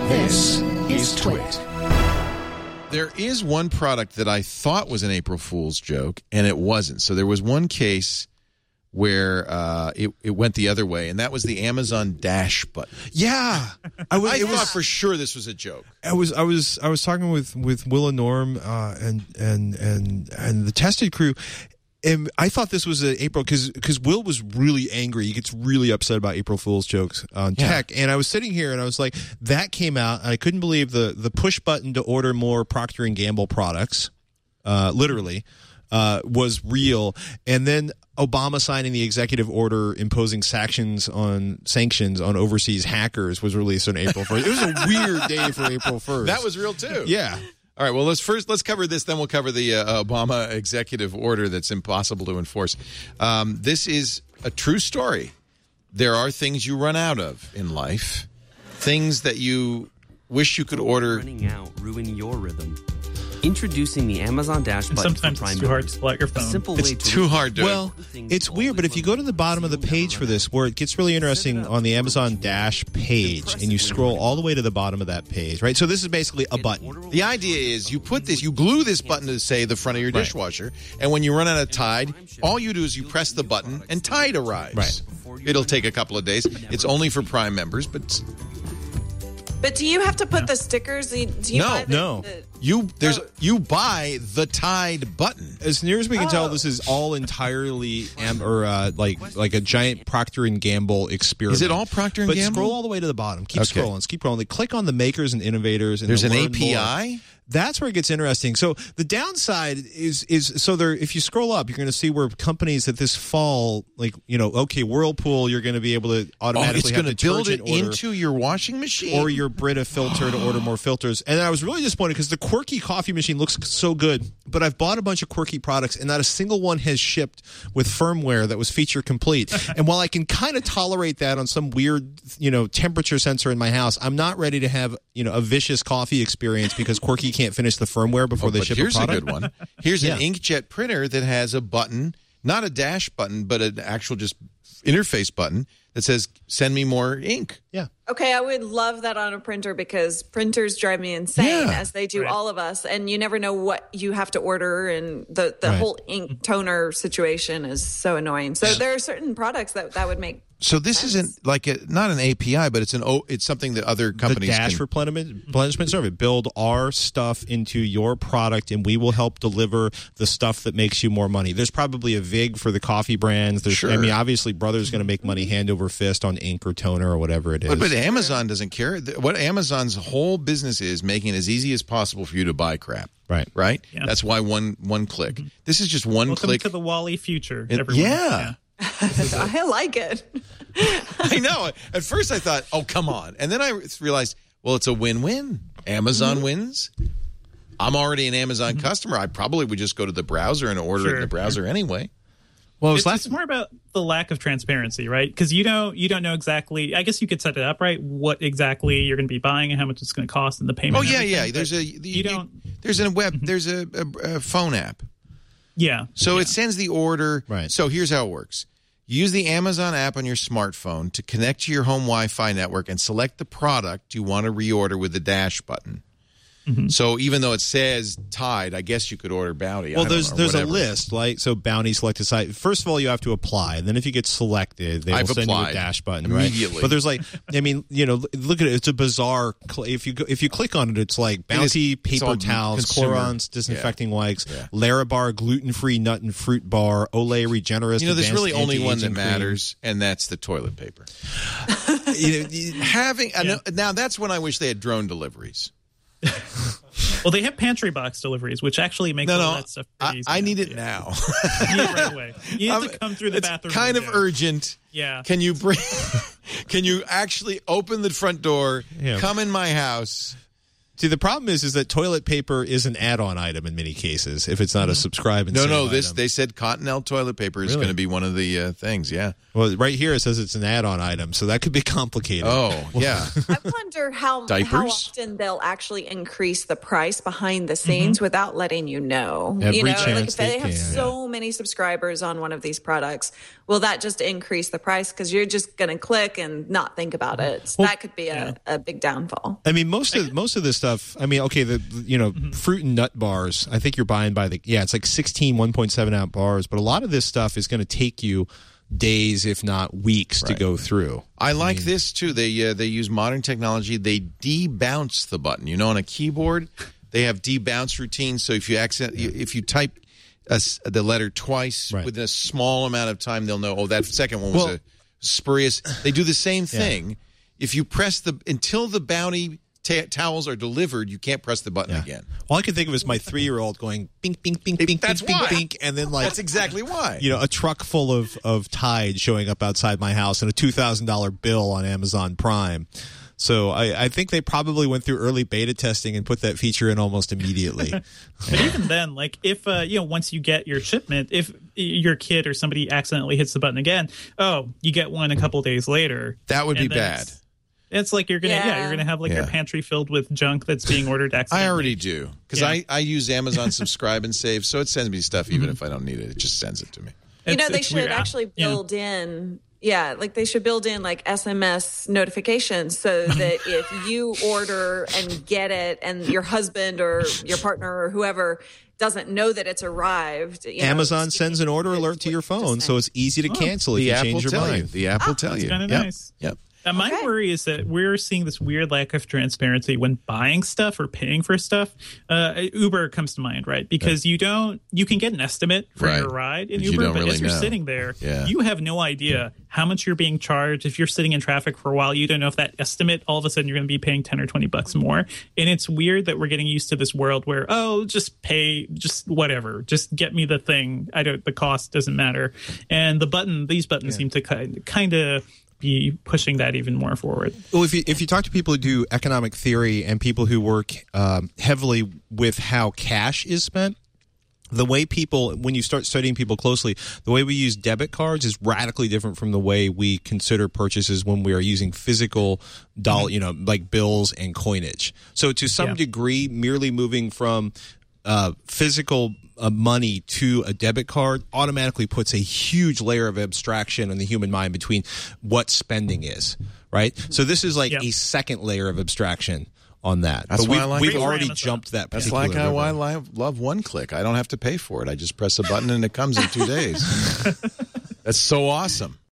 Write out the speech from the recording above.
This is Twit. There is one product that I thought was an April Fool's joke, and it wasn't. So there was one case where it went the other way, and that was the Amazon Dash button. Yeah, I thought for sure this was a joke. I was talking with Will and Norm and the Tested crew. And I thought this was an April because Will was really angry. He gets really upset about April Fool's jokes on tech. And I was sitting here and I was like, that came out. And I couldn't believe the push button to order more Procter & Gamble products, literally, was real. And then Obama signing the executive order imposing sanctions on overseas hackers was released on April 1st. It was a weird day for April 1st. That was real too. Yeah. All right, well, let's cover this, then we'll cover the Obama executive order that's impossible to enforce. This is a true story. There are things you run out of in life, things that you wish you could order. Running out ruin your rhythm. Introducing the Amazon Dash button. Sometimes it's too hard to pull out your phone. It's too hard to. Well, it's weird, but if you go to the bottom of the page for this, where it gets really interesting on the Amazon Dash page, and you scroll all the way to the bottom of that page, right? So this is basically a button. The idea is you glue this button to, say, the front of your dishwasher, and when you run out of Tide, all you do is you press the button, and Tide arrives. Right. It'll take a couple of days. It's only for Prime members, but... But do you have to put the stickers? Do you buy You buy the Tide button. As near as we can tell, this is all entirely like a giant Procter & Gamble experiment. Is it all Procter & Gamble? But scroll all the way to the bottom. Keep scrolling. Click on the makers and innovators. And there's an learn API? More. That's where it gets interesting. So the downside is there. If you scroll up, you're going to see where companies that this fall, Whirlpool, you're going to be able to automatically have build it order, into your washing machine or your Brita filter to order more filters. And I was really disappointed because the Quirky coffee machine looks so good, but I've bought a bunch of Quirky products and not a single one has shipped with firmware that was feature complete. And while I can kind of tolerate that on some weird, temperature sensor in my house, I'm not ready to have, a vicious coffee experience because Quirky can't finish the firmware before they ship a product. Here's a good one. Here's an inkjet printer that has a button, not a dash button, but an actual just interface button that says, send me more ink. Yeah. Okay, I would love that on a printer because printers drive me insane, as they do all of us. And you never know what you have to order, and the whole ink toner situation is so annoying. So there are certain products that would make So this isn't like not an API, but it's something that other companies the Dash replenishment service. Build our stuff into your product, and we will help deliver the stuff that makes you more money. There's probably a VIG for the coffee brands. Sure. I mean, obviously, Brother's going to make money hand over fist on ink or toner or whatever it is. But Amazon doesn't care. What Amazon's whole business is making it as easy as possible for you to buy crap. Right? Yeah. That's why one click. Mm-hmm. This is just one Welcome click. to the Wall-E future, everyone. Yeah. I like it. I know. At first I thought, oh, come on. And then I realized, well, it's a win-win. Amazon wins. I'm already an Amazon customer. I probably would just go to the browser and order it in the browser anyway. Well, it's more about the lack of transparency, right? Because you don't know exactly. I guess you could set it up, right? What exactly you're going to be buying and how much it's going to cost and the payment. Oh yeah. There's a phone app. Yeah. So it sends the order. Right. So here's how it works. You use the Amazon app on your smartphone to connect to your home Wi-Fi network and select the product you want to reorder with the Dash button. Mm-hmm. So even though it says Tide, I guess you could order Bounty. Well, there's a list, so Bounty selected site. First of all, you have to apply. And then if you get selected, they will send you a Dash button immediately. Right? But there's look at it. It's a bizarre. If you click on it, it's like Bounty paper towels, Clorox disinfecting wipes, Larabar gluten-free nut and fruit bar, Olay Regenerist. There's really only one that matters, and that's the toilet paper. Now that's when I wish they had drone deliveries. Well, they have pantry box deliveries, which actually makes all that stuff pretty easy. I need it now. You need it right away. You have to come through the bathroom. It's kind of urgent. Yeah. Can you actually open the front door, come in my house, See, the problem is that toilet paper is an add-on item in many cases if it's not a subscribe and save No, item. they said Cottonelle toilet paper is going to be one of the things, yeah. Well, right here it says it's an add-on item, so that could be complicated. Oh, yeah. I wonder how often they'll actually increase the price behind the scenes without letting you know. Every Like chance if they they have can. so many subscribers on one of these products, will that just increase the price? Because you're just going to click and not think about it. So that could be a big downfall. I mean, most of this stuff. I mean, okay, fruit and nut bars. I think you're buying by it's like 16 1.7 ounce bars, but a lot of this stuff is going to take you days, if not weeks, to go through. I like this too. They use modern technology. They de-bounce the button. On a keyboard, they have de-bounce routines. So if you if you type the letter twice within a small amount of time, they'll know. Oh, that second one was a spurious. They do the same thing. If you press until the bounty towels are delivered, you can't press the button again. All I can think of is my 3-year-old going bink, bink, bink, bink, That's bink, why. bink, and then That's exactly why. a truck full of Tide showing up outside my house and a $2,000 bill on Amazon Prime. So I think they probably went through early beta testing and put that feature in almost immediately. But even then, like if once you get your shipment, if your kid or somebody accidentally hits the button again, you get one a couple days later. That would be bad. It's like you're gonna have like your pantry filled with junk that's being ordered accidentally. I already do because I use Amazon Subscribe and Save, so it sends me stuff even if I don't need it. It just sends it to me. They should actually build in. Yeah, like they should build in like SMS notifications so that if you order and get it and your husband or your partner or whoever doesn't know that it's arrived. Amazon sends an order alert to your phone, so it's easy to cancel if you change your mind. The app will tell you. That's kind of nice. Yep. My worry is that we're seeing this weird lack of transparency when buying stuff or paying for stuff. Uber comes to mind, right? Because you can get an estimate for your ride in Uber, but as you're sitting there, you have no idea how much you're being charged. If you're sitting in traffic for a while, you don't know if that estimate, all of a sudden you're going to be paying $10 or $20 more. And it's weird that we're getting used to this world where, just pay, just whatever, just get me the thing. The cost doesn't matter. And these buttons seem to kind of be pushing that even more forward. Well, if you talk to people who do economic theory and people who work heavily with how cash is spent, the way when you start studying people closely, the way we use debit cards is radically different from the way we consider purchases when we are using physical dollar, like bills and coinage. So to some degree, merely moving from physical money to a debit card automatically puts a huge layer of abstraction in the human mind between what spending is, right? So this is like a second layer of abstraction on that. That's why we've already jumped that. That's like why I love One Click. I don't have to pay for it. I just press a button and it comes in 2 days. That's so awesome.